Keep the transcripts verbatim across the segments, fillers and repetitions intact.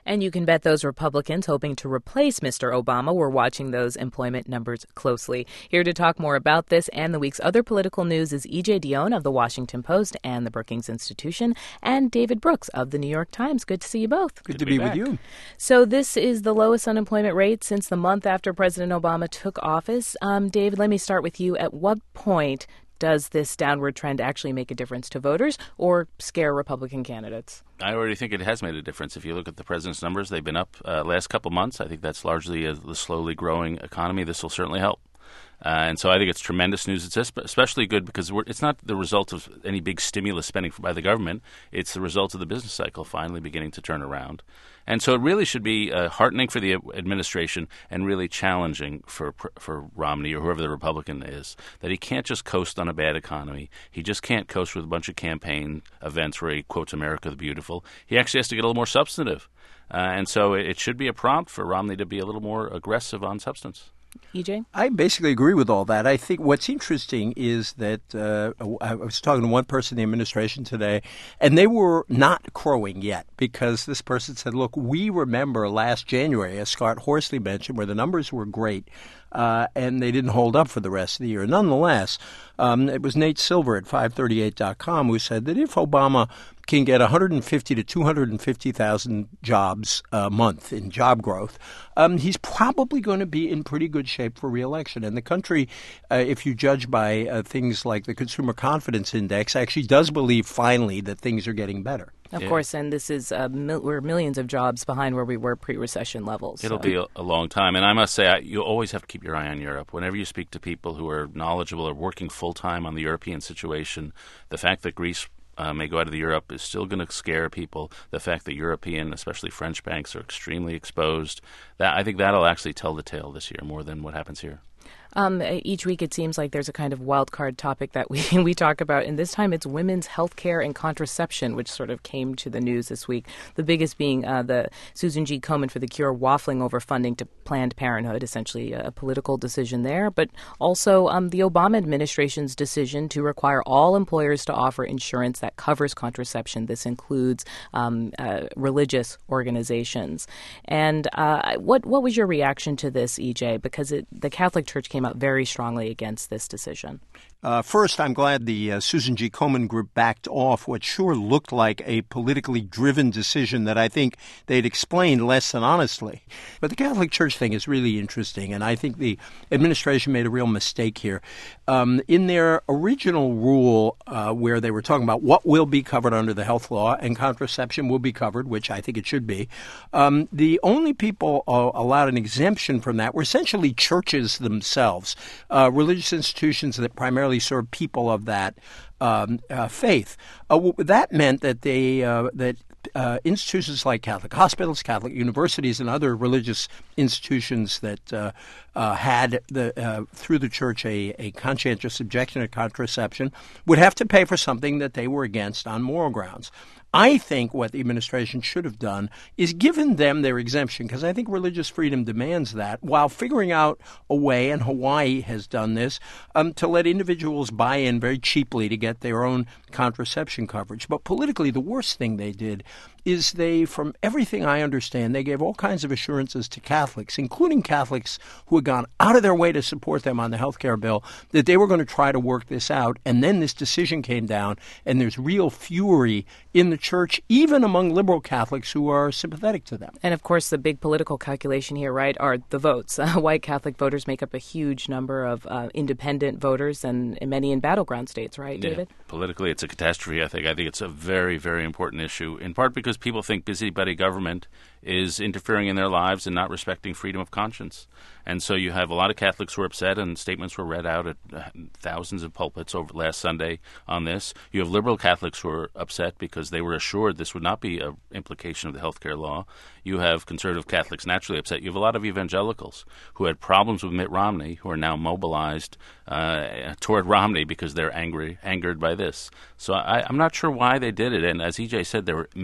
And you can bet those Republicans hoping to replace Mister Obama were watching those employment numbers closely. Here to talk more about this and the week's other political news is E J Dionne of The Washington Post and the Brookings Institution, and David Brooks of The New York Times. Good to see you both. Good, Good to be, be with you. So this is the lowest unemployment rate since the month after President Obama took office. Um, David, let me start with you. At what point does this downward trend actually make a difference to voters or scare Republican candidates? I already think it has made a difference. If you look at the president's numbers, they've been up uh, last couple months. I think that's largely a, the slowly growing economy. This will certainly help. Uh, and so I think it's tremendous news. It's especially good because we're, it's not the result of any big stimulus spending by the government. It's the result of the business cycle finally beginning to turn around. And so it really should be uh, heartening for the administration and really challenging for for Romney or whoever the Republican is, that he can't just coast on a bad economy. He just can't coast with a bunch of campaign events where he quotes America the Beautiful. He actually has to get a little more substantive. Uh, and so it, it should be a prompt for Romney to be a little more aggressive on substance. E J? I basically agree with all that. I think what's interesting is that uh, I was talking to one person in the administration today, and they were not crowing yet because this person said, look, we remember last January, as Scott Horsley mentioned, where the numbers were great, uh, and they didn't hold up for the rest of the year. Nonetheless, um, it was Nate Silver at five thirty-eight dot com who said that if Obama can get one hundred fifty to two hundred fifty thousand jobs a month in job growth, um, he's probably going to be in pretty good shape for re-election. And the country, uh, if you judge by uh, things like the Consumer Confidence Index, actually does believe finally that things are getting better. Of yeah. course, and this is uh, mil- we're millions of jobs behind where we were pre-recession levels. It'll so. be a, a long time. And I must say, I, you always have to keep your eye on Europe. Whenever you speak to people who are knowledgeable or working full-time on the European situation, the fact that Greece Uh, may go out of the Europe is still going to scare people. The fact that European, especially French banks, are extremely exposed, that I think that'll actually tell the tale this year more than what happens here. Um, each week it seems like there's a kind of wild card topic that we, we talk about, and this time it's women's health care and contraception, which sort of came to the news this week. The biggest being uh, the Susan G. Komen for the Cure waffling over funding to Planned Parenthood, essentially a political decision there, but also um, the Obama administration's decision to require all employers to offer insurance that covers contraception. This includes um, uh, religious organizations. And uh, what what was your reaction to this, E J? Because it, the Catholic Church came out very strongly against this decision. Uh, first, I'm glad the uh, Susan G. Komen group backed off what sure looked like a politically driven decision that I think they'd explained less than honestly. But the Catholic Church thing is really interesting, and I think the administration made a real mistake here. Um, in their original rule, uh, where they were talking about what will be covered under the health law and contraception will be covered, which I think it should be, um, the only people uh, allowed an exemption from that were essentially churches themselves, uh, religious institutions that primarily serve people of that um, uh, faith. Uh, that meant that they uh, that uh, institutions like Catholic hospitals, Catholic universities, and other religious institutions that uh, uh, had the uh, through the church a, a conscientious objection to contraception would have to pay for something that they were against on moral grounds. I think what the administration should have done is given them their exemption, because I think religious freedom demands that, while figuring out a way, and Hawaii has done this, um, to let individuals buy in very cheaply to get their own contraception coverage. But politically, the worst thing they did is they, from everything I understand, they gave all kinds of assurances to Catholics, including Catholics who had gone out of their way to support them on the health care bill, that they were going to try to work this out. And then this decision came down, and there's real fury in the church, even among liberal Catholics who are sympathetic to them. And, of course, the big political calculation here, right, are the votes. Uh, white Catholic voters make up a huge number of uh, independent voters, and, and many in battleground states, right, yeah. David? Politically, it's a catastrophe, I think. I think it's a very, very important issue, in part because people think busybody government is interfering in their lives and not respecting freedom of conscience. And so you have a lot of Catholics who are upset, and statements were read out at uh, thousands of pulpits over last Sunday on this. You have liberal Catholics who are upset because they were assured this would not be an implication of the health care law. You have conservative Catholics naturally upset. You have a lot of evangelicals who had problems with Mitt Romney who are now mobilized uh, toward Romney because they're angry, angered by this. So I, I'm not sure why they did it. And as E J said, there were many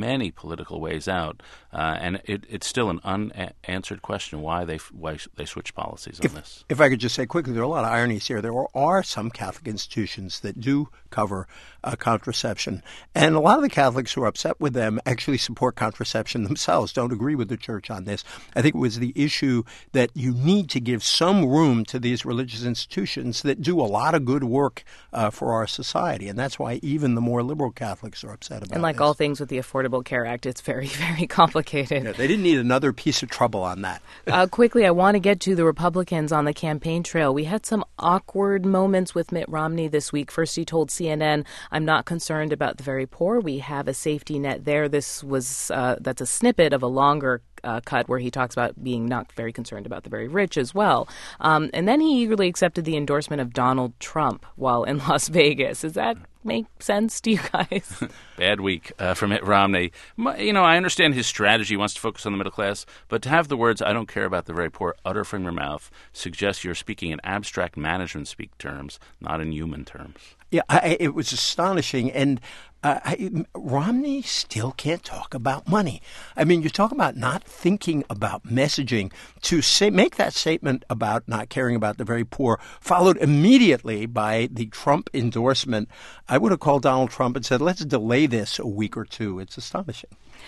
political ways out. Uh, and it, it's still an unanswered question why they why they switch policies on if, this. If I could just say quickly, there are a lot of ironies here. There are some Catholic institutions that do cover uh, contraception. And a lot of the Catholics who are upset with them actually support contraception themselves, don't agree with the church on this. I think it was the issue that you need to give some room to these religious institutions that do a lot of good work uh, for our society. And that's why even the more liberal Catholics are upset about it. And like this. all things with the Affordable Care Act, it's very, very complicated. Yeah, they didn't need another piece of trouble on that. uh, quickly, I want to get to the Republicans on the campaign trail. We had some awkward moments with Mitt Romney this week. First, he told C N N, "I'm not concerned about the very poor. We have a safety net there." This was uh, that's a snippet of a longer Uh, cut where he talks about being not very concerned about the very rich as well. Um, and then he eagerly accepted the endorsement of Donald Trump while in Las Vegas. Does that make sense to you guys? Bad week uh, for Mitt Romney. You know, I understand his strategy. He wants to focus on the middle class, but to have the words, "I don't care about the very poor," utter from your mouth suggests you're speaking in abstract management speak terms, not in human terms. Yeah, I, it was astonishing. And uh, I, Romney still can't talk about money. I mean, you talk about not thinking about messaging. To say, make that statement about not caring about the very poor, followed immediately by the Trump endorsement. I would have called Donald Trump and said, let's delay this a week or two. It's astonishing.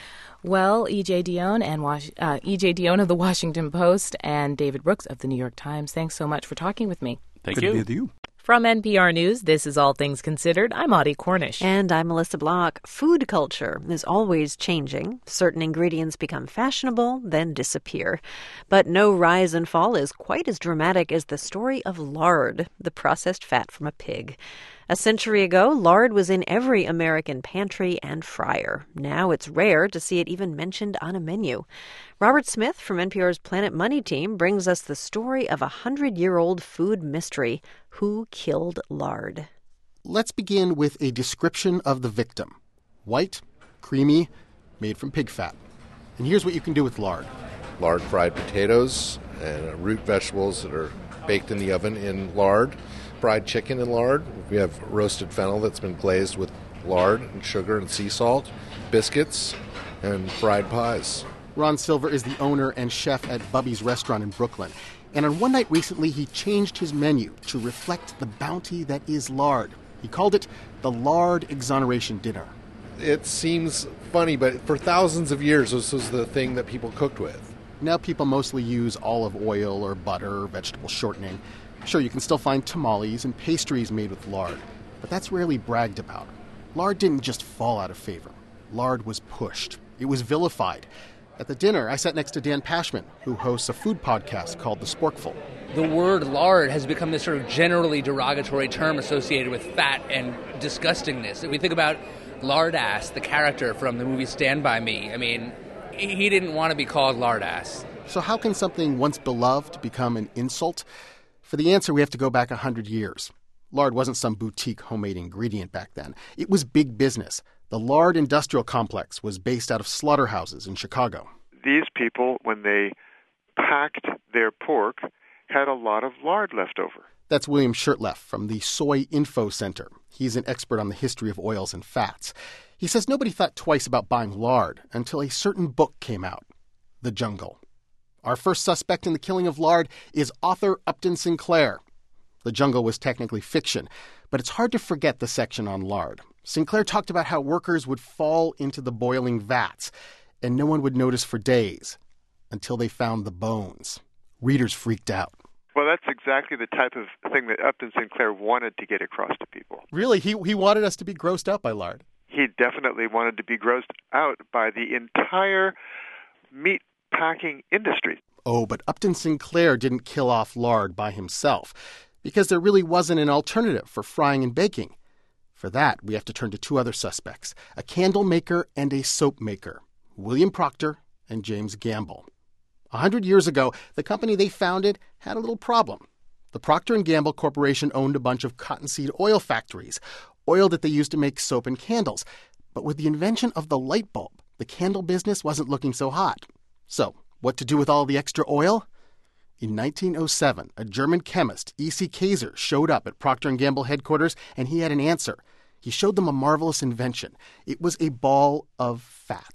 Well, E J Dionne and Was- uh, E J Dionne of the Washington Post and David Brooks of the New York Times, thanks so much for talking with me. Thank Good you. to be with you. From N P R News, this is All Things Considered. I'm Audie Cornish. And I'm Melissa Block. Food culture is always changing. Certain ingredients become fashionable, then disappear. But no rise and fall is quite as dramatic as the story of lard, the processed fat from a pig. A century ago, lard was in every American pantry and fryer. Now it's rare to see it even mentioned on a menu. Robert Smith from N P R's Planet Money team brings us the story of a hundred-year-old food mystery. Who killed lard? Let's begin with a description of the victim. White, creamy, made from pig fat. And here's what you can do with lard. Lard fried potatoes and root vegetables that are baked in the oven in lard. Fried chicken in lard. We have roasted fennel that's been glazed with lard and sugar and sea salt. Biscuits and fried pies. Ron Silver is the owner and chef at Bubby's Restaurant in Brooklyn. And on one night recently, he changed his menu to reflect the bounty that is lard. He called it the Lard Exoneration Dinner. It seems funny, but for thousands of years, this was the thing that people cooked with. Now people mostly use olive oil or butter or vegetable shortening. Sure, you can still find tamales and pastries made with lard, but that's rarely bragged about. Lard didn't just fall out of favor. Lard was pushed. It was vilified. At the dinner, I sat next to Dan Pashman, who hosts a food podcast called The Sporkful. The word lard has become this sort of generally derogatory term associated with fat and disgustingness. If we think about Lardass, the character from the movie Stand By Me, I mean, he didn't want to be called Lardass. So how can something once beloved become an insult? For the answer, we have to go back one hundred years. Lard wasn't some boutique homemade ingredient back then. It was big business. The lard industrial complex was based out of slaughterhouses in Chicago. These people, when they packed their pork, had a lot of lard left over. That's William Shurtleff from the Soy Info Center. He's an expert on the history of oils and fats. He says nobody thought twice about buying lard until a certain book came out, The Jungle. Our first suspect in the killing of lard is author Upton Sinclair. The Jungle was technically fiction, but it's hard to forget the section on lard. Sinclair talked about how workers would fall into the boiling vats, and no one would notice for days until they found the bones. Readers freaked out. Well, that's exactly the type of thing that Upton Sinclair wanted to get across to people. Really? He he wanted us to be grossed out by lard? He definitely wanted to be grossed out by the entire meat packing industry. Oh, but Upton Sinclair didn't kill off lard by himself, because there really wasn't an alternative for frying and baking. For that, we have to turn to two other suspects, a candle maker and a soap maker, William Proctor and James Gamble. A hundred years ago, the company they founded had a little problem. The Procter and Gamble Corporation owned a bunch of cottonseed oil factories, oil that they used to make soap and candles. But with the invention of the light bulb, the candle business wasn't looking so hot. So, what to do with all the extra oil? In nineteen oh seven, a German chemist, E C Kaiser, showed up at Procter and Gamble headquarters, and he had an answer. He showed them a marvelous invention. It was a ball of fat.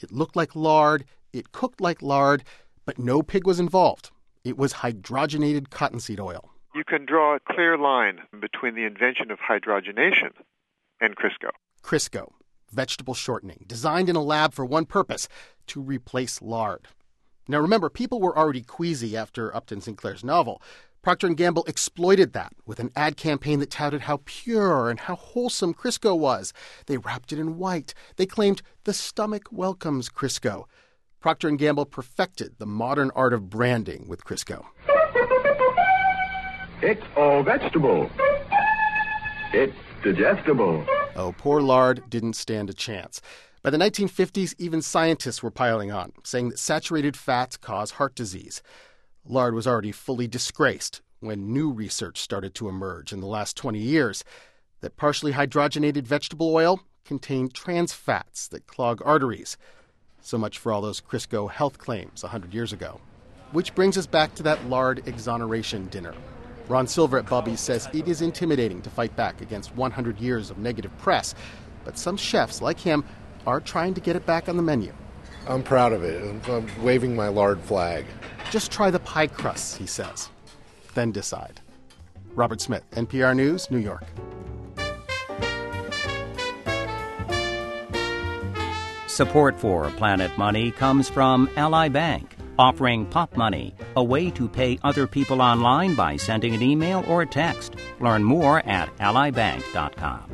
It looked like lard, it cooked like lard, but no pig was involved. It was hydrogenated cottonseed oil. You can draw a clear line between the invention of hydrogenation and Crisco. Crisco, vegetable shortening, designed in a lab for one purpose, to replace lard. Now remember, people were already queasy after Upton Sinclair's novel. Procter and Gamble exploited that with an ad campaign that touted how pure and how wholesome Crisco was. They wrapped it in white. They claimed the stomach welcomes Crisco. Procter and Gamble perfected the modern art of branding with Crisco. It's all vegetable. It's digestible. Oh, poor lard didn't stand a chance. By the nineteen fifties, even scientists were piling on, saying that saturated fats cause heart disease. Lard was already fully disgraced when new research started to emerge in the last twenty years that partially hydrogenated vegetable oil contained trans fats that clog arteries. So much for all those Crisco health claims one hundred years ago. Which brings us back to that lard exoneration dinner. Ron Silver at Bubby's says it is intimidating to fight back against one hundred years of negative press, but some chefs, like him, are trying to get it back on the menu. I'm proud of it. I'm, I'm waving my lard flag. Just try the pie crusts, he says. Then decide. Robert Smith, N P R News, New York. Support for Planet Money comes from Ally Bank, offering Pop Money, a way to pay other people online by sending an email or a text. Learn more at ally bank dot com.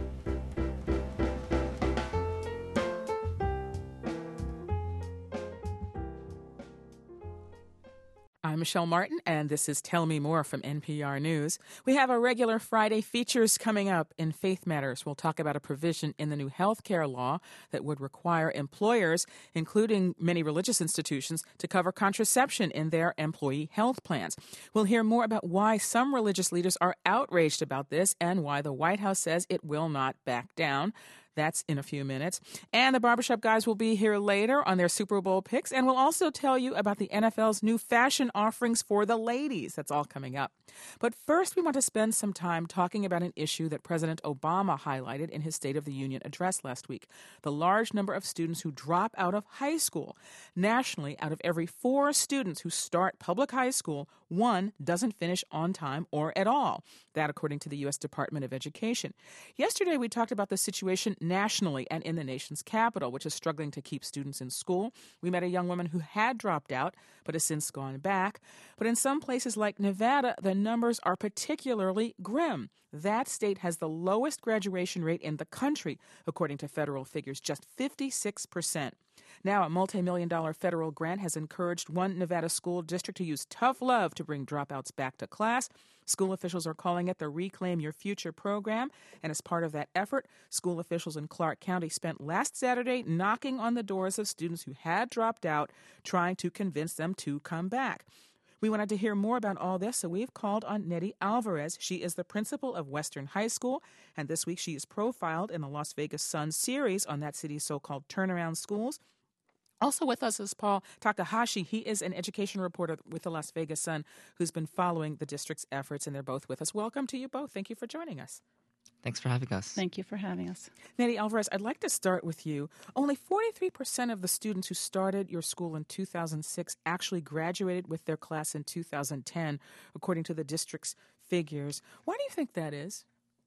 I'm Michelle Martin, and this is Tell Me More from N P R News. We have our regular Friday features coming up. In Faith Matters, we'll talk about a provision in the new health care law that would require employers, including many religious institutions, to cover contraception in their employee health plans. We'll hear more about why some religious leaders are outraged about this and why the White House says it will not back down. That's in a few minutes. And the Barbershop Guys will be here later on their Super Bowl picks. And we'll also tell you about the N F L's new fashion offerings for the ladies. That's all coming up. But first, we want to spend some time talking about an issue that President Obama highlighted in his State of the Union address last week: the large number of students who drop out of high school. Nationally, out of every four students who start public high school, one doesn't finish on time or at all. That, according to the U S Department of Education. Yesterday, we talked about the situation nationally and in the nation's capital, which is struggling to keep students in school. We met a young woman who had dropped out but has since gone back. But in some places like Nevada, the numbers are particularly grim. That state has the lowest graduation rate in the country, according to federal figures, just fifty-six percent. Now, a multi-million dollar federal grant has encouraged one Nevada school district to use tough love to bring dropouts back to class. School officials are calling it the Reclaim Your Future program. And as part of that effort, school officials in Clark County spent last Saturday knocking on the doors of students who had dropped out, trying to convince them to come back. We wanted to hear more about all this, so we've called on Nettie Alvarez. She is the principal of Western High School, and this week she is profiled in the Las Vegas Sun series on that city's so-called turnaround schools. Also with us is Paul Takahashi. He is an education reporter with the Las Vegas Sun who's been following the district's efforts, and they're both with us. Welcome to you both. Thank you for joining us. Thanks for having us. Thank you for having us. Nettie Alvarez, I'd like to start with you. Only forty-three percent of the students who started your school in two thousand six actually graduated with their class in two thousand ten, according to the district's figures. Why do you think that is?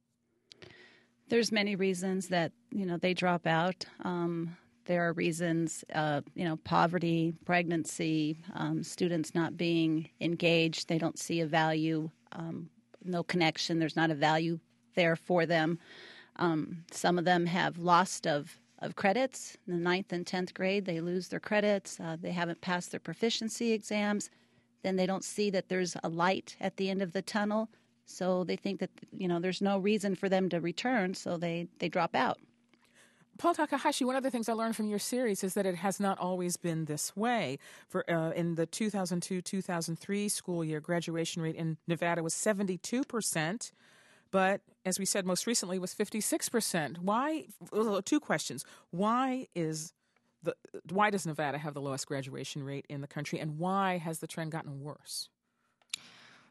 There's many reasons that, you know, they drop out. Um, there are reasons, uh, you know, poverty, pregnancy, um, students not being engaged. They don't see a value, um, no connection. There's not a value there for them. Um, some of them have lost of, of credits. In the ninth and tenth grade, they lose their credits. Uh, they haven't passed their proficiency exams. Then they don't see that there's a light at the end of the tunnel. So they think that, you know, there's no reason for them to return, so they, they drop out. Paul Takahashi, one of the things I learned from your series is that it has not always been this way. For uh, in the two thousand two two thousand three school year, graduation rate in Nevada was seventy-two percent. But as we said, most recently was fifty-six percent. Why? Well, two questions. Why is the why does Nevada have the lowest graduation rate in the country, and why has the trend gotten worse?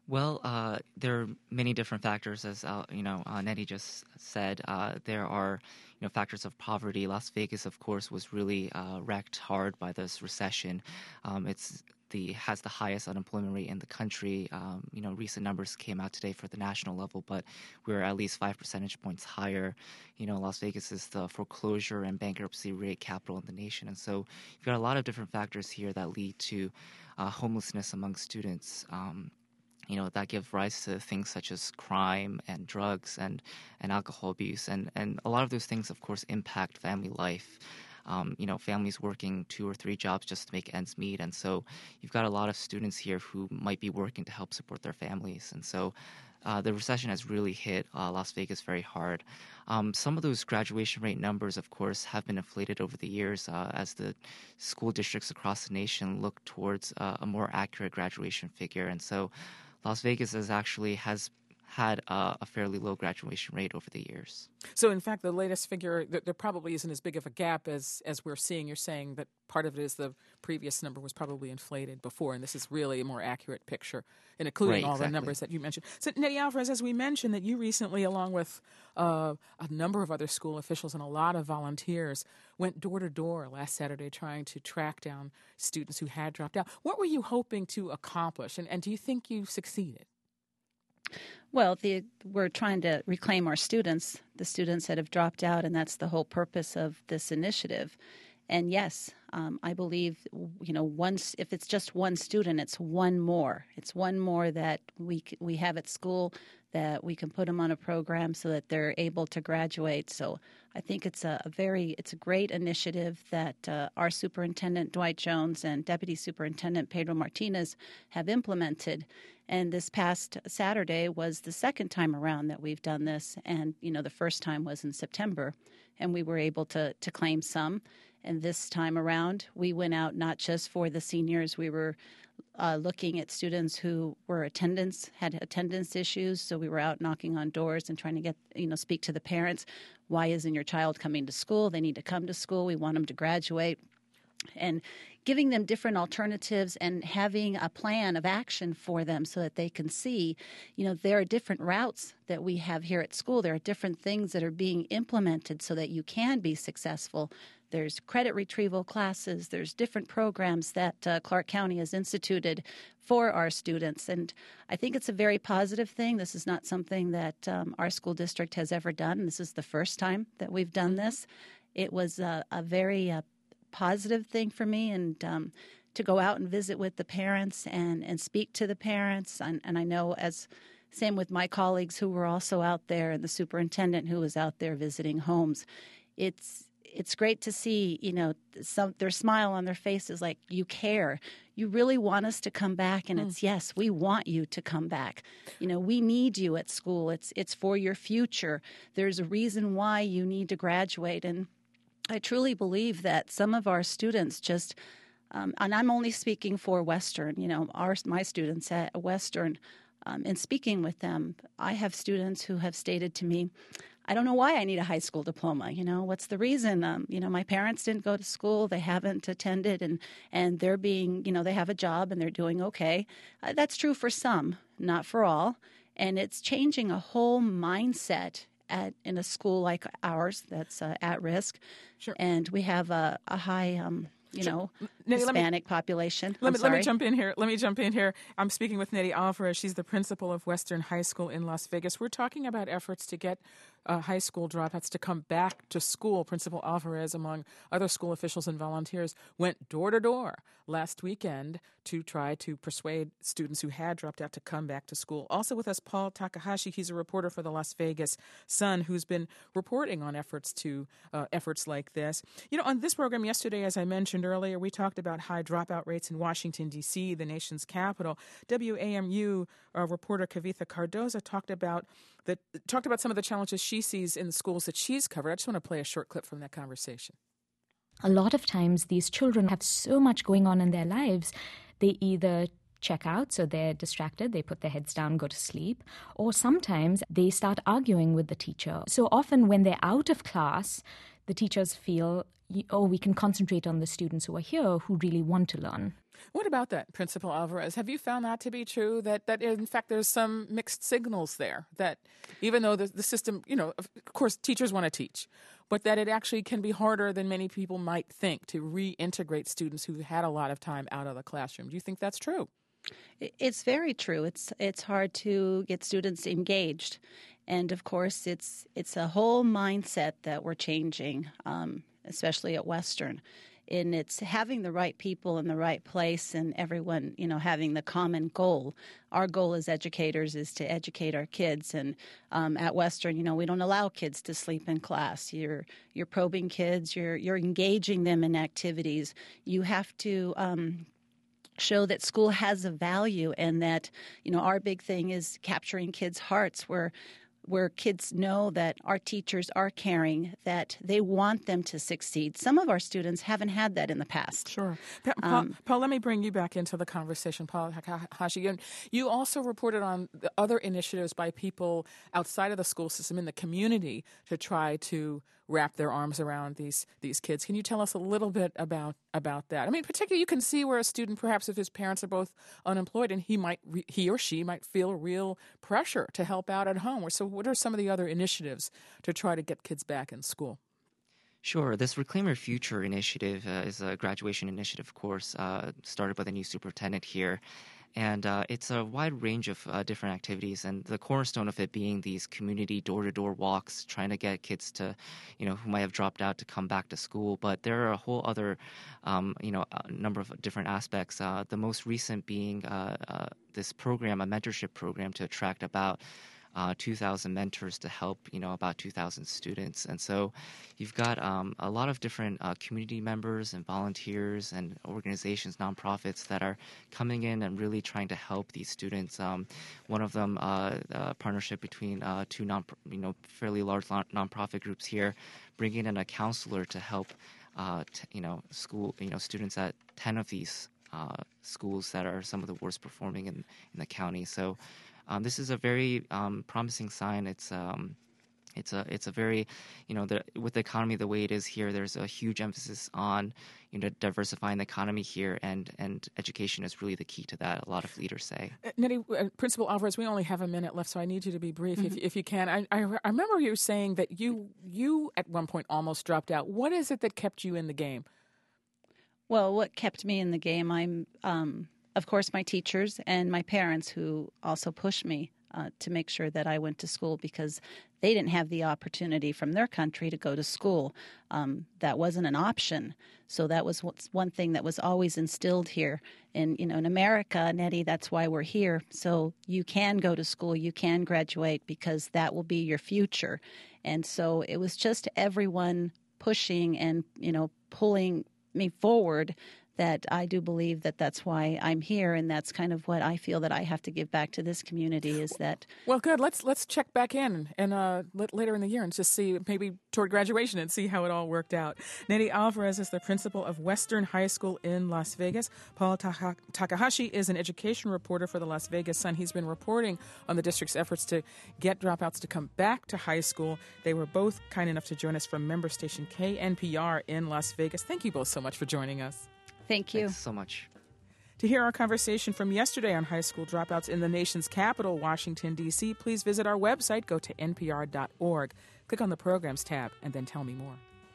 Well, uh, there are many different factors, as uh, you know, uh, Nettie just said. Uh, there are, you know, factors of poverty. Las Vegas, of course, was really uh, wrecked hard by this recession. Um, it's the has the highest unemployment rate in the country. Um, you know, recent numbers came out today for the national level, but we're at least five percentage points higher. You know, Las Vegas is the foreclosure and bankruptcy rate capital in the nation, and so you've got a lot of different factors here that lead to uh, homelessness among students. Um, You know, that give rise to things such as crime and drugs and, and alcohol abuse. And, and a lot of those things, of course, impact family life. Um, you know, families working two or three jobs just to make ends meet. And so you've got a lot of students here who might be working to help support their families. And so uh, the recession has really hit uh, Las Vegas very hard. Um, some of those graduation rate numbers, of course, have been inflated over the years uh, as the school districts across the nation look towards uh, a more accurate graduation figure. And so Las Vegas has actually has had uh, a fairly low graduation rate over the years. So, in fact, the latest figure, there probably isn't as big of a gap as, as we're seeing. You're saying that part of it is the previous number was probably inflated before, and this is really a more accurate picture, and including right, all exactly. the numbers that you mentioned. So, Nettie Alvarez, as we mentioned, that you recently, along with uh, a number of other school officials and a lot of volunteers, went door to door last Saturday trying to track down students who had dropped out. What were you hoping to accomplish, and, and do you think you succeeded? Well, the, we're trying to reclaim our students, the students that have dropped out, and that's the whole purpose of this initiative. And yes, um, I believe, you know, once if it's just one student, it's one more. It's one more that we we have at school that we can put them on a program so that they're able to graduate. So I think it's a, a very it's a great initiative that uh, our superintendent Dwight Jones and Deputy Superintendent Pedro Martinez have implemented. And this past Saturday was the second time around that we've done this. And, you know, the first time was in September, and we were able to to claim some. And this time around, we went out not just for the seniors. We were uh, looking at students who were attendance, had attendance issues. So we were out knocking on doors and trying to get, you know, speak to the parents. Why isn't your child coming to school? They need to come to school. We want them to graduate. And giving them different alternatives and having a plan of action for them so that they can see, you know, there are different routes that we have here at school. There are different things that are being implemented so that you can be successful. There's credit retrieval classes. There's different programs that uh, Clark County has instituted for our students. And I think it's a very positive thing. This is not something that um, our school district has ever done. This is the first time that we've done this. It was a, a very uh, positive thing for me, and um, to go out and visit with the parents and, and speak to the parents. And, and I know as same with my colleagues who were also out there and the superintendent who was out there visiting homes. It's it's great to see, you know, some, their smile on their faces like, you care. You really want us to come back, and mm. it's, yes, we want you to come back. You know, we need you at school. It's it's for your future. There's a reason why you need to graduate. And I truly believe that some of our students just, um, and I'm only speaking for Western, you know, our my students at Western, um, and speaking with them, I have students who have stated to me, I don't know why I need a high school diploma. You know, what's the reason? Um, you know, my parents didn't go to school. They haven't attended, and, and they're being, you know, they have a job and they're doing okay. Uh, that's true for some, not for all. And it's changing a whole mindset at in a school like ours that's uh, at risk. Sure. And we have a, a high, um, you sure. know, Nettie, Hispanic me, population. Let me, let me jump in here. Let me jump in here. I'm speaking with Nettie Alvarez. She's the principal of Western High School in Las Vegas. We're talking about efforts to get uh, high school dropouts to come back to school. Principal Alvarez, among other school officials and volunteers, went door to door last weekend to try to persuade students who had dropped out to come back to school. Also with us, Paul Takahashi. He's a reporter for the Las Vegas Sun who's been reporting on efforts to uh, efforts like this. You know, on this program yesterday, as I mentioned earlier, we talked about high dropout rates in Washington, D C, the nation's capital. W A M U uh, reporter Kavitha Cardoza talked about the, talked about some of the challenges she sees in the schools that she's covered. I just want to play a short clip from that conversation. A lot of times these children have so much going on in their lives, they either check out, so they're distracted, they put their heads down, go to sleep, or sometimes they start arguing with the teacher. So often when they're out of class, the teachers feel, oh, we can concentrate on the students who are here who really want to learn. What about that, Principal Alvarez? Have you found that to be true, that, that in fact there's some mixed signals there, that even though the, the system, you know, of course teachers want to teach, but that it actually can be harder than many people might think to reintegrate students who've had a lot of time out of the classroom? Do you think that's true? It's very true. It's it's hard to get students engaged. And of course, it's it's a whole mindset that we're changing, um, especially at Western. And it's having the right people in the right place and everyone, you know, having the common goal. Our goal as educators is to educate our kids. And um, at Western, you know, we don't allow kids to sleep in class. You're you're probing kids. You're you're engaging them in activities. You have to um, show that school has a value, and that, you know, our big thing is capturing kids' hearts, where where kids know that our teachers are caring, that they want them to succeed. Some of our students haven't had that in the past. Sure. Pa- Paul, Um, Paul, let me bring you back into the conversation, Paul Takahashi. You, you also reported on the other initiatives by people outside of the school system in the community to try to wrap their arms around these these kids. Can you tell us a little bit about about that? I mean, particularly you can see where a student, perhaps if his parents are both unemployed, and he might re- he or she might feel real pressure to help out at home. So what are some of the other initiatives to try to get kids back in school? Sure. This Reclaim Your Future initiative uh, is a graduation initiative, of course, uh, started by the new superintendent here. And uh, it's a wide range of uh, different activities, and the cornerstone of it being these community door-to-door walks, trying to get kids to, you know, who might have dropped out to come back to school. But there are a whole other, um, you know, a number of different aspects. Uh, the most recent being uh, uh, this program, a mentorship program to attract about Uh, two thousand mentors to help, you know, about two thousand students. And so you've got um, a lot of different uh, community members and volunteers and organizations, nonprofits that are coming in and really trying to help these students. Um, one of them, uh, a partnership between uh, two non, you know, fairly large nonprofit groups here, bringing in a counselor to help, uh, t- you know, school, you know, students at ten of these uh, schools that are some of the worst performing in, in the county. So Um, this is a very um, promising sign. It's um, it's a it's a very, you know, the, with the economy the way it is here, there's a huge emphasis on, you know, diversifying the economy here, and, and education is really the key to that. A lot of leaders say. Uh, Nettie, uh, Principal Alvarez, we only have a minute left, so I need you to be brief, mm-hmm. if if you can. I, I I remember you saying that you you at one point almost dropped out. What is it that kept you in the game? Well, what kept me in the game, I'm, um, of course, my teachers and my parents, who also pushed me uh, to make sure that I went to school, because they didn't have the opportunity from their country to go to school. Um, that wasn't an option. So that was one thing that was always instilled here. And, you know, in America, Nettie, that's why we're here. So you can go to school, you can graduate, because that will be your future. And so it was just everyone pushing and, you know, pulling me forward, that I do believe that that's why I'm here, and that's kind of what I feel that I have to give back to this community, is that... Well, good. Let's let's check back in and uh, later in the year and just see, maybe toward graduation, and see how it all worked out. Nettie Alvarez is the principal of Western High School in Las Vegas. Paul Takahashi is an education reporter for the Las Vegas Sun. He's been reporting on the district's efforts to get dropouts to come back to high school. They were both kind enough to join us from member station K N P R in Las Vegas. Thank you both so much for joining us. Thank you. Thanks so much. To hear our conversation from yesterday on high school dropouts in the nation's capital, Washington, D C, please visit our website. Go to N P R dot org. Click on the Programs tab, and then tell me more.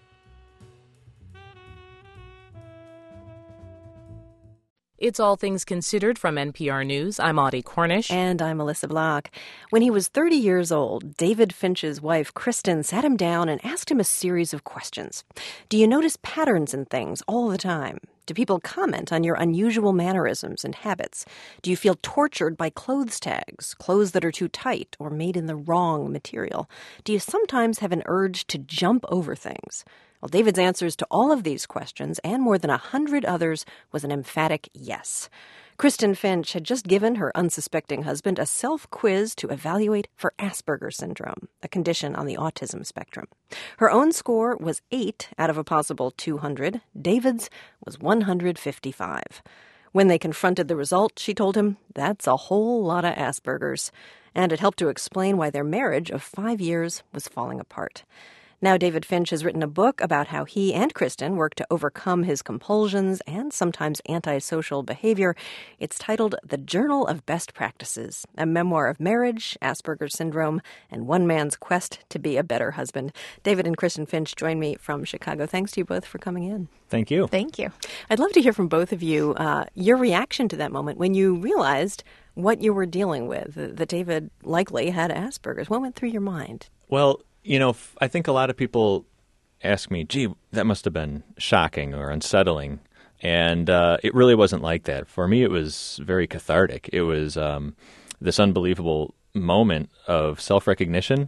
It's All Things Considered from N P R News. I'm Audie Cornish. And I'm Melissa Block. When he was thirty years old, David Finch's wife, Kristen, sat him down and asked him a series of questions. Do you notice patterns in things all the time? Do people comment on your unusual mannerisms and habits? Do you feel tortured by clothes tags, clothes that are too tight or made in the wrong material? Do you sometimes have an urge to jump over things? Well, David's answers to all of these questions, and more than a hundred others, was an emphatic yes. Kristen Finch had just given her unsuspecting husband a self-quiz to evaluate for Asperger's syndrome, a condition on the autism spectrum. Her own score was eight out of a possible two hundred. David's was one hundred fifty-five. When they confronted the result, she told him, that's a whole lot of Asperger's. And it helped to explain why their marriage of five years was falling apart. Now David Finch has written a book about how he and Kristen work to overcome his compulsions and sometimes antisocial behavior. It's titled The Journal of Best Practices, a memoir of marriage, Asperger's syndrome, and one man's quest to be a better husband. David and Kristen Finch join me from Chicago. Thanks to you both for coming in. Thank you. Thank you. I'd love to hear from both of you uh, your reaction to that moment when you realized what you were dealing with, that David likely had Asperger's. What went through your mind? Well, you know, I think a lot of people ask me, gee, that must have been shocking or unsettling. And uh, it really wasn't like that. For me, it was very cathartic. It was um, this unbelievable moment of self-recognition.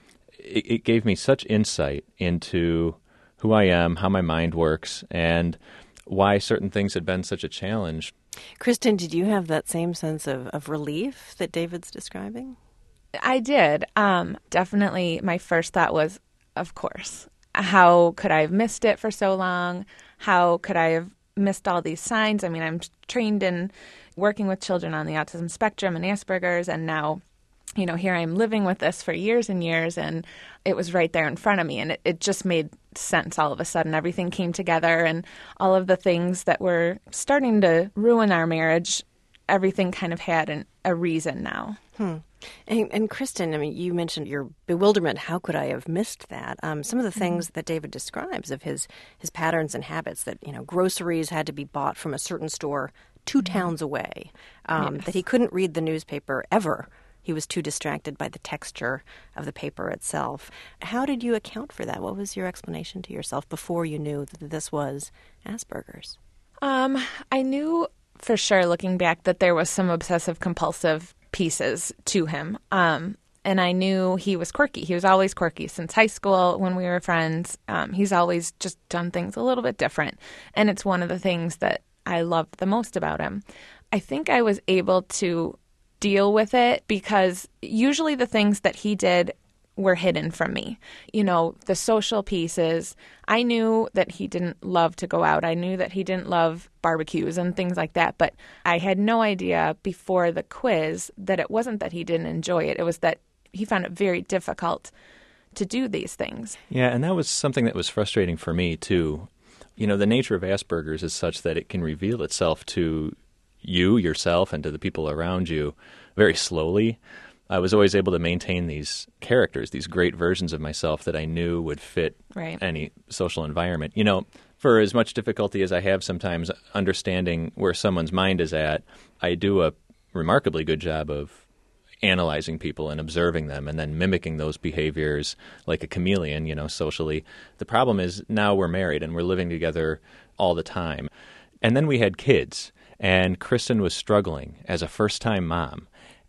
It, it gave me such insight into who I am, how my mind works, and why certain things had been such a challenge. Kristen, did you have that same sense of, of relief that David's describing? I did. Um, definitely my first thought was, of course. How could I have missed it for so long? How could I have missed all these signs? I mean, I'm trained in working with children on the autism spectrum and Asperger's, and now, you know, here I'm living with this for years and years, and it was right there in front of me, and it, it just made sense all of a sudden. Everything came together, and all of the things that were starting to ruin our marriage, everything kind of had an, a reason now. Hmm. And, and Kristen, I mean, you mentioned your bewilderment. How could I have missed that? Um, some of the things mm-hmm. that David describes of his, his patterns and habits, that, you know, groceries had to be bought from a certain store two mm-hmm. towns away, um, yes. that he couldn't read the newspaper ever. He was too distracted by the texture of the paper itself. How did you account for that? What was your explanation to yourself before you knew that this was Asperger's? Um, I knew for sure, looking back, that there was some obsessive-compulsive pieces to him. Um, and I knew he was quirky. He was always quirky since high school when we were friends. Um, he's always just done things a little bit different. And it's one of the things that I loved the most about him. I think I was able to deal with it because usually the things that he did were hidden from me. You know, the social pieces, I knew that he didn't love to go out. I knew that he didn't love barbecues and things like that. But I had no idea before the quiz that it wasn't that he didn't enjoy it. It was that he found it very difficult to do these things. Yeah, and that was something that was frustrating for me, too. You know, the nature of Asperger's is such that it can reveal itself to you, yourself, and to the people around you very slowly. I was always able to maintain these characters, these great versions of myself that I knew would fit right. any social environment. You know, for as much difficulty as I have sometimes understanding where someone's mind is at, I do a remarkably good job of analyzing people and observing them and then mimicking those behaviors like a chameleon, you know, socially. The problem is now we're married and we're living together all the time. And then we had kids, and Kristen was struggling as a first-time mom.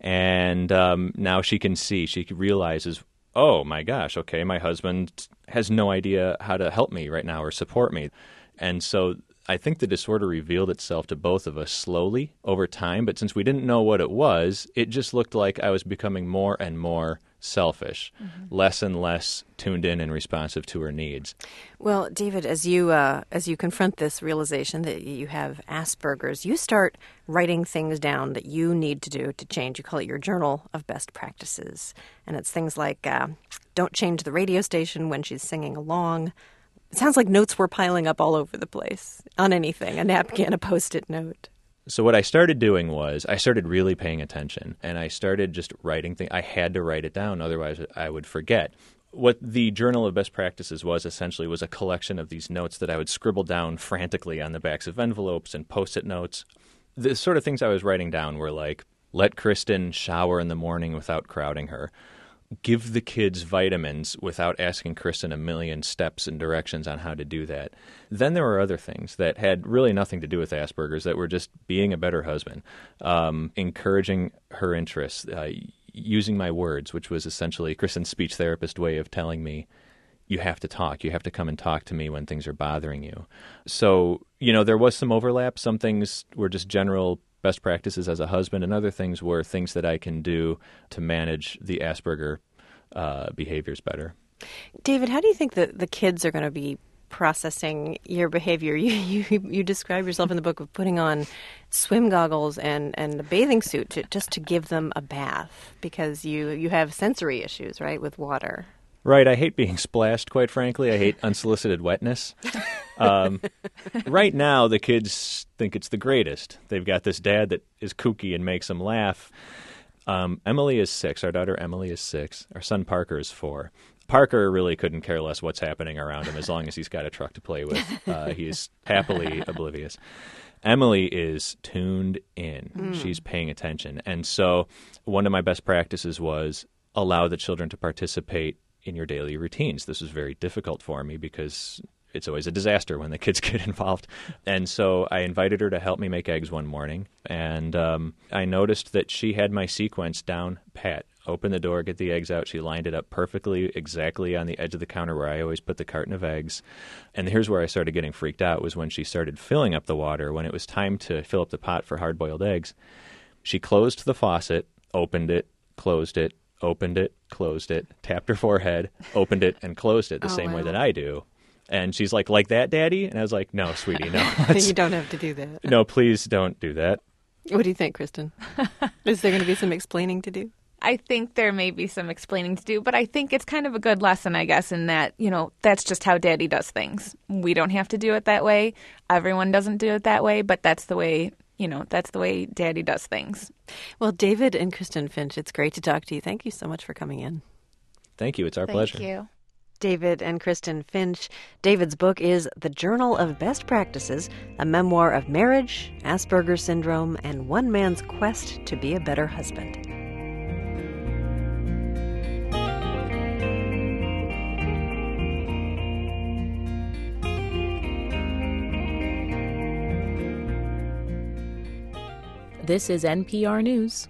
And um, now she can see, she realizes, oh, my gosh, okay, my husband has no idea how to help me right now or support me. And so I think the disorder revealed itself to both of us slowly over time. But since we didn't know what it was, it just looked like I was becoming more and more selfish, mm-hmm. less and less tuned in and responsive to her needs. Well, David, as you uh, as you confront this realization that you have Asperger's, you start writing things down that you need to do to change. You call it your journal of best practices. And it's things like uh, don't change the radio station when she's singing along. It sounds like notes were piling up all over the place on anything, a napkin, a Post-it note. So what I started doing was I started really paying attention, and I started just writing things. I had to write it down, otherwise I would forget. What the Journal of Best Practices was essentially was a collection of these notes that I would scribble down frantically on the backs of envelopes and Post-it notes. The sort of things I was writing down were like, let Kristen shower in the morning without crowding her. Give the kids vitamins without asking Kristen a million steps and directions on how to do that. Then there were other things that had really nothing to do with Asperger's that were just being a better husband, um, encouraging her interests, uh, using my words, which was essentially Kristen's speech therapist way of telling me, you have to talk. You have to come and talk to me when things are bothering you. So, you know, there was some overlap. Some things were just general best practices as a husband, and other things were things that I can do to manage the Asperger uh, behaviors better. David, how do you think that the kids are going to be processing your behavior? You, you you describe yourself in the book of putting on swim goggles and, and a bathing suit to, just to give them a bath because you, you have sensory issues, right, with water. Right. I hate being splashed, quite frankly. I hate unsolicited wetness. Um, right now, the kids think it's the greatest. They've got this dad that is kooky and makes them laugh. Um, Emily is six. Our daughter Emily is six. Our son Parker is four. Parker really couldn't care less what's happening around him as long as he's got a truck to play with. Uh, he's happily oblivious. Emily is tuned in. Mm. She's paying attention. And so one of my best practices was allow the children to participate in your daily routines. This was very difficult for me because it's always a disaster when the kids get involved. And so I invited her to help me make eggs one morning. And um, I noticed that she had my sequence down pat. Open the door, get the eggs out. She lined it up perfectly, exactly on the edge of the counter where I always put the carton of eggs. And here's where I started getting freaked out was when she started filling up the water. When it was time to fill up the pot for hard-boiled eggs, she closed the faucet, opened it, closed it, opened it, closed it, tapped her forehead, opened it, and closed it the oh, same wow. way that I do. And she's like, like that, Daddy? And I was like, no, sweetie, no. You don't have to do that. No, please don't do that. What do you think, Kristen? Is there going to be some explaining to do? I think there may be some explaining to do, but I think it's kind of a good lesson, I guess, in that, you know, that's just how Daddy does things. We don't have to do it that way. Everyone doesn't do it that way, but that's the way, you know, that's the way Daddy does things. Well, David and Kristen Finch, it's great to talk to you. Thank you so much for coming in. Thank you. It's our Thank pleasure. Thank you. David and Kristen Finch. David's book is The Journal of Best Practices, a memoir of marriage, Asperger's syndrome, and one man's quest to be a better husband. This is N P R News.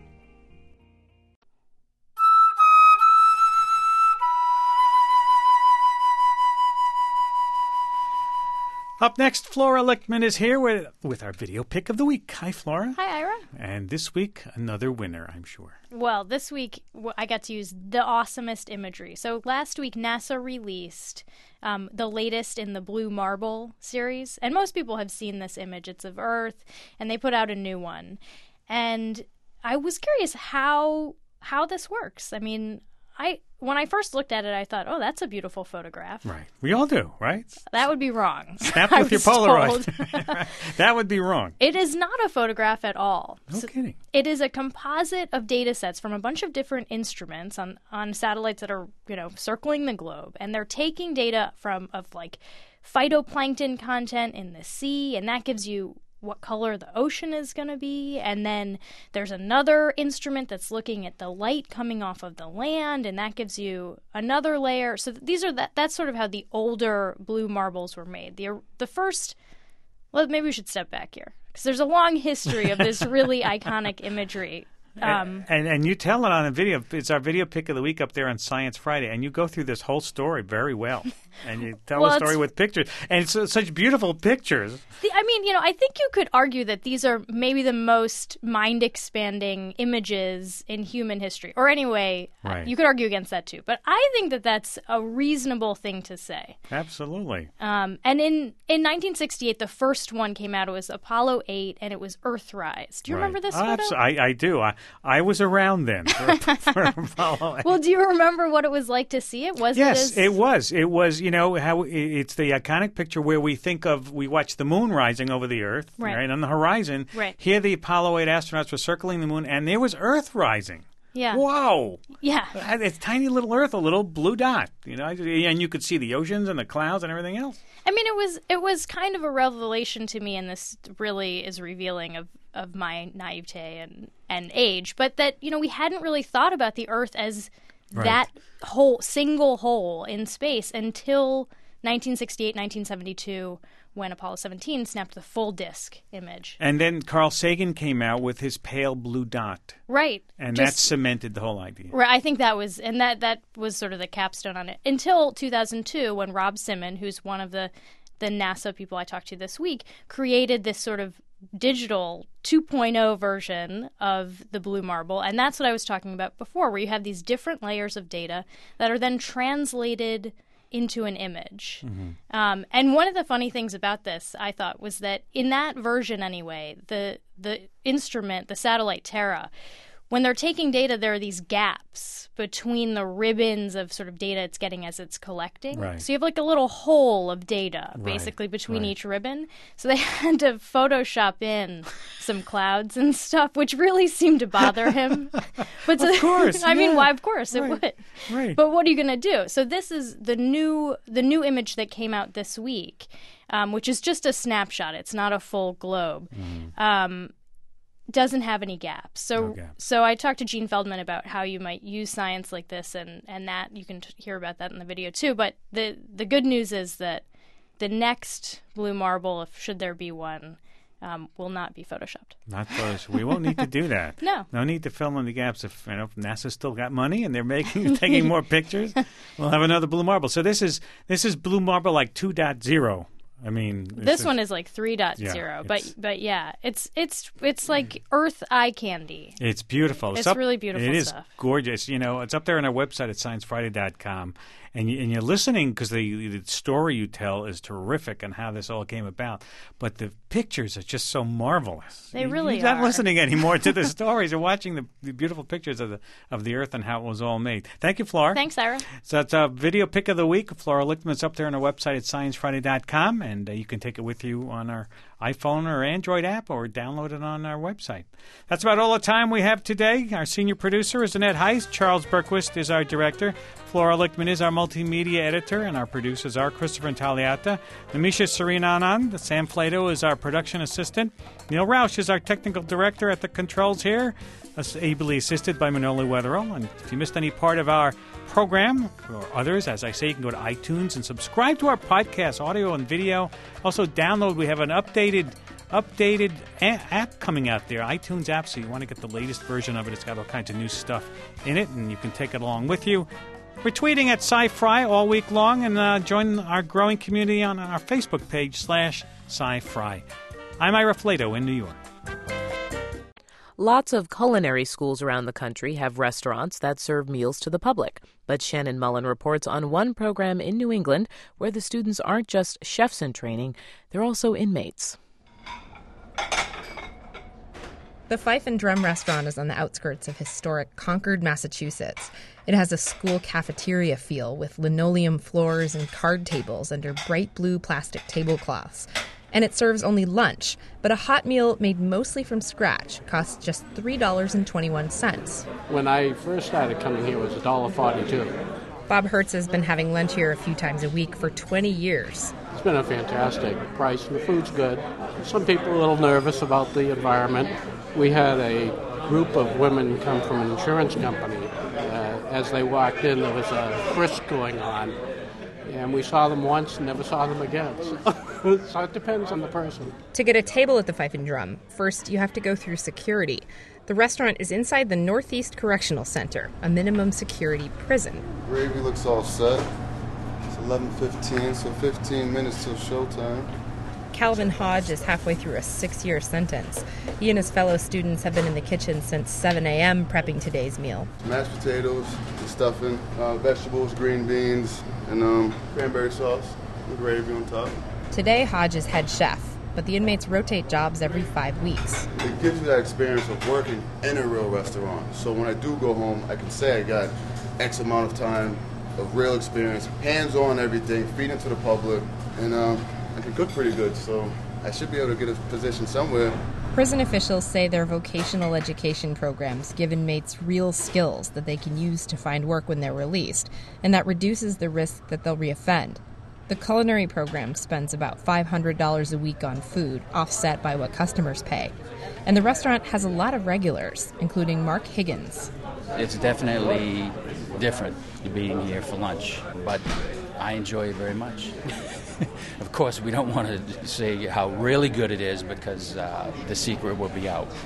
Up next, Flora Lichtman is here with, with our video pick of the week. Hi, Flora. Hi, Ira. And this week, another winner, I'm sure. Well, this week, I got to use the awesomest imagery. So last week, NASA released um, the latest in the Blue Marble series. And most people have seen this image. It's of Earth. And they put out a new one. And I was curious how how this works. I mean, I when I first looked at it, I thought, oh, that's a beautiful photograph. Right. We all do, right? That would be wrong. Snap with your Polaroid. That would be wrong. It is not a photograph at all. No so kidding. It is a composite of data sets from a bunch of different instruments on, on satellites that are, you know, circling the globe. And they're taking data from of like phytoplankton content in the sea, and that gives you what color the ocean is going to be. And then there's another instrument that's looking at the light coming off of the land, and that gives you another layer. So these are that that's sort of how the older blue marbles were made. The the first, well, maybe we should step back here because there's a long history of this really iconic imagery. Um, and, and and you tell it on a video. It's our video pick of the week up there on Science Friday, and you go through this whole story very well, and you tell well, the story with pictures, and it's uh, such beautiful pictures. The, I mean, you know, I think you could argue that these are maybe the most mind-expanding images in human history, or anyway, right. You could argue against that too. But I think that that's a reasonable thing to say. Absolutely. Um, and in in nineteen sixty-eight, the first one came out. It was Apollo eight, and it was Earthrise. Do you right. remember this oh, photo? I, I do. I I was around then for, for Apollo eight. Well, do you remember what it was like to see it? Was yes, it, as... it was. It was, you know, how it's the iconic picture where we think of, we watch the moon rising over the Earth, right, right on the horizon. Right. Here the Apollo eight astronauts were circling the moon, and there was Earth rising. Yeah. Whoa. Yeah. It's tiny little Earth, a little blue dot, you know, and you could see the oceans and the clouds and everything else. I mean, it was it was kind of a revelation to me, and this really is revealing of, of my naivete and, and age, but that, you know, we hadn't really thought about the Earth as right. that whole single hole in space until nineteen sixty-eight, nineteen seventy-two, when Apollo seventeen snapped the full disk image. And then Carl Sagan came out with his pale blue dot. Right. And Just, that cemented the whole idea. Right. I think that was, and that, that was sort of the capstone on it. Until two thousand two, when Rob Simon, who's one of the, the NASA people I talked to this week, created this sort of digital two point oh version of the blue marble. And that's what I was talking about before, where you have these different layers of data that are then translated into an image. Mm-hmm. Um, and one of the funny things about this, I thought, was that in that version anyway, the the instrument, the satellite Terra, when they're taking data, there are these gaps between the ribbons of sort of data it's getting as it's collecting. Right. So you have like a little hole of data, Right, basically, between right. each ribbon. So they had to Photoshop in some clouds and stuff, which really seemed to bother him. But Of course, I mean, yeah. why? Of course it Right, would. right. But what are you going to do? So this is the new the new image that came out this week, um, which is just a snapshot. It's not a full globe. Mm-hmm. Um, doesn't have any gaps. So No gaps. so I talked to Gene Feldman about how you might use science like this, and, and that you can t- hear about that in the video too. But the the good news is that the next blue marble, if should there be one, um, will not be photoshopped. Not those. We won't need to do that. No. No need to fill in the gaps. If, you know, if NASA's still got money and they're making taking more pictures, we'll have another blue marble. So this is this is blue marble like two point oh. I mean, This one is like three point oh, Yeah, but but yeah, it's it's it's like Earth eye candy. It's beautiful. It's up- really beautiful It is stuff. gorgeous. You know, it's up there on our website at science friday dot com. And, you, and you're listening because the, the story you tell is terrific and how this all came about. But the pictures are just so marvelous. They You- really You're not are. listening anymore to the stories. You're watching the, the beautiful pictures of the of the Earth and how it was all made. Thank you, Flora. Thanks, Ira. So that's a video pick of the week. Flora Lichtman's up there on our website at science friday dot com, and uh, you can take it with you on our iPhone or Android app or download it on our website. That's about all the time we have today. Our senior producer is Annette Heist. Charles Berquist is our director. Flora Lichtman is our multimedia editor, and our producers are Christopher Intagliata, Namisha Srinanan, Sam Flato is our production assistant. Neil Roush is our technical director at the controls here, us- ably assisted by Manoli Weatherall. And if you missed any part of our program or others, as I say, you can go to iTunes and subscribe to our podcast, audio and video. Also download. We have an updated updated a- app coming out there, iTunes app, so you want to get the latest version of it. It's got all kinds of new stuff in it, and you can take it along with you. We're tweeting at SciFry all week long, and uh, join our growing community on our Facebook page slash SciFry. I'm Ira Flato in New York. Lots of culinary schools around the country have restaurants that serve meals to the public. But Shannon Mullen reports on one program in New England where the students aren't just chefs in training, they're also inmates. The Fife and Drum restaurant is on the outskirts of historic Concord, Massachusetts. It has a school cafeteria feel with linoleum floors and card tables under bright blue plastic tablecloths. And it serves only lunch, but a hot meal made mostly from scratch costs just three dollars and twenty-one cents. When I first started coming here, it was one dollar forty-two. Bob Hertz has been having lunch here a few times a week for twenty years. It's been a fantastic price, and the food's good. Some people are a little nervous about the environment. We had a group of women come from an insurance company. Uh, as they walked in, there was a frisk going on. And we saw them once and never saw them again. So, so it depends on the person. To get a table at the Fife and Drum, first you have to go through security. The restaurant is inside the Northeast Correctional Center, a minimum security prison. Gravy looks all set. It's eleven fifteen, so fifteen minutes till showtime. Calvin Hodge is halfway through a six-year sentence. He and his fellow students have been in the kitchen since seven a.m. prepping today's meal. Mashed potatoes, the stuffing, uh, vegetables, green beans, and um, cranberry sauce and gravy on top. Today, Hodge is head chef, but the inmates rotate jobs every five weeks. It gives you that experience of working in a real restaurant. So when I do go home, I can say I got X amount of time of real experience, hands-on everything, feeding to the public, and um, I can cook pretty good, so I should be able to get a position somewhere. Prison officials say their vocational education programs give inmates real skills that they can use to find work when they're released, and that reduces the risk that they'll reoffend. The culinary program spends about five hundred dollars a week on food, offset by what customers pay. And the restaurant has a lot of regulars, including Mark Higgins. It's definitely different being here for lunch, but I enjoy it very much. Of course, we don't want to say how really good it is because uh, the secret will be out.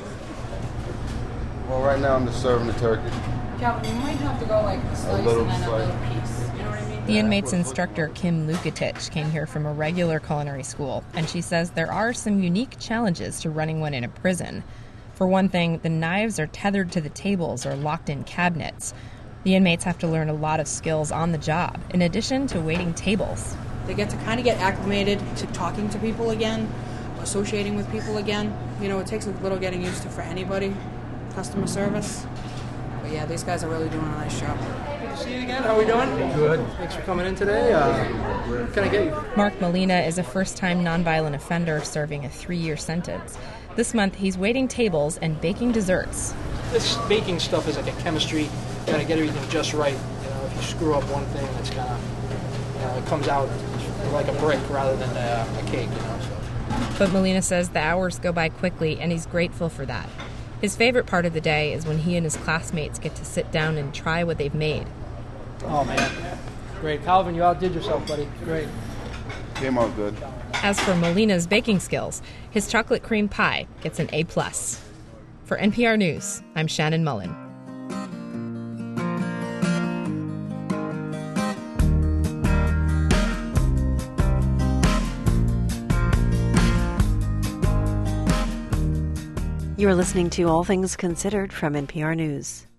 Well, right now I'm just serving the turkey. Calvin, you might have to go like a slice A little and then slice. a little piece. You know what I mean? The inmates instructor, Kim Lukatich, came here from a regular culinary school, and she says there are some unique challenges to running one in a prison. For one thing, the knives are tethered to the tables or locked in cabinets. The inmates have to learn a lot of skills on the job, in addition to waiting tables. They get to kind of get acclimated to talking to people again, associating with people again. You know, it takes a little getting used to for anybody. customer service. But yeah, these guys are really doing a nice job. Good to see you again. How are we doing? Good. Thanks for coming in today. Uh, what can I get you? Mark Molina is a first-time nonviolent offender serving a three-year sentence. This month, he's waiting tables and baking desserts. This baking stuff is like a chemistry. You gotta get everything just right. You know, if you screw up one thing, it's kind of, you know, it comes out like a brick rather than a, a cake, you know. So. But Molina says the hours go by quickly, and he's grateful for that. His favorite part of the day is when he and his classmates get to sit down and try what they've made. Oh, man. Great. Calvin, you outdid yourself, buddy. Great. Came out good. As for Molina's baking skills, his chocolate cream pie gets an A plus. For N P R News, I'm Shannon Mullen. You're listening to All Things Considered from N P R News.